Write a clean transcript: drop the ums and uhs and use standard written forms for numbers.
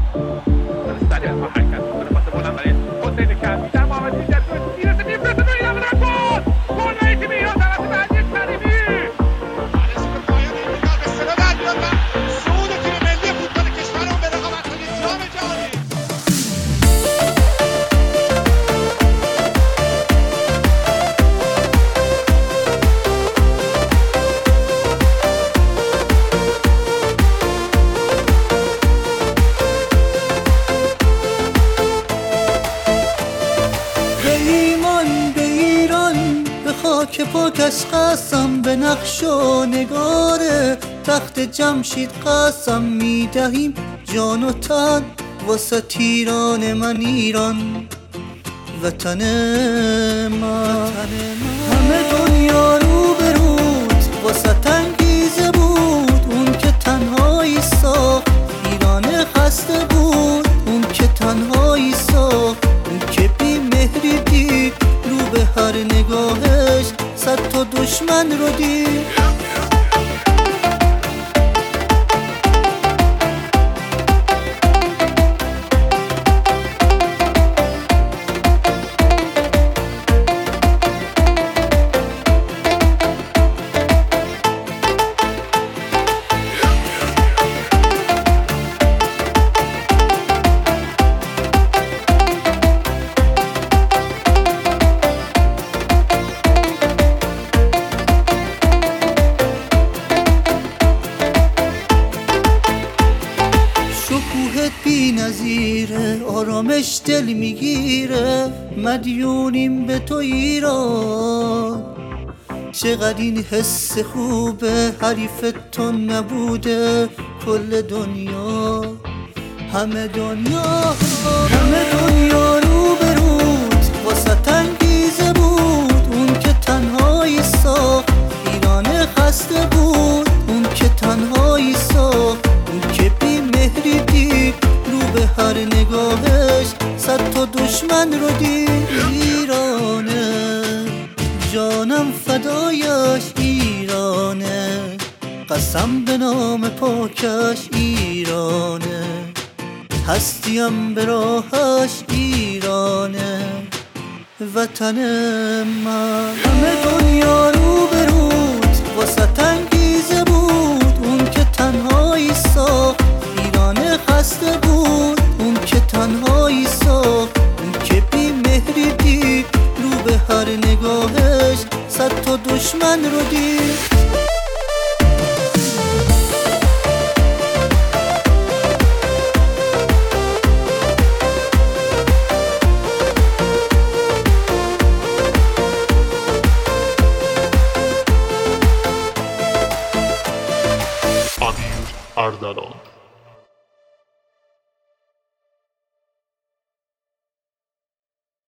سریع با حرکت میکنه پاس بلند برای حسین کمی در محمدی در میرسه میفرسته تو ایران را گل گل برای تیم ایران توسط علی کریمی رسید پایان این فینال به صدا در میاد و صعود تیم ملی فوتبال کشورمون به رقابت‌های جام جهانی. که پاکش قسم به نقش و نگار تخت جمشید قسم میدهیم جان و تن واسه ایران من ایران وطن من همه دنیا رو برود واسه انگیزه بود اون که تنهایی ساخت ایران خسته بود اون که تنهایی ساخت اون که بی مهری دید رو به هر نگاهش صد تا دشمن رو دید بی نظیره آرامش دل میگیره مدیونیم به تو ایران چقدر این حس خوبه حریف تو نبوده کل دنیا همه دنیا رو برود واسه انگیزه بود اون که تنهایی ساخت ایران خسته بود اون که تنهایی ساخت اون که بی مهری دید رو به هر نگاهش صد تا دشمن رو دید ایرانه جانم فدایش ایرانه قسم به نام پاکش ایرانه هستیم به راهش ایرانه وطن من همه دنیا رو برود واسه انگیزه بود اون که تنهایی ساخت ایران خسته بود اون که تنهایی ساخت اون که بی مهری دید رو به هر نگاهش صد تا دشمن رو دید امیر اردلان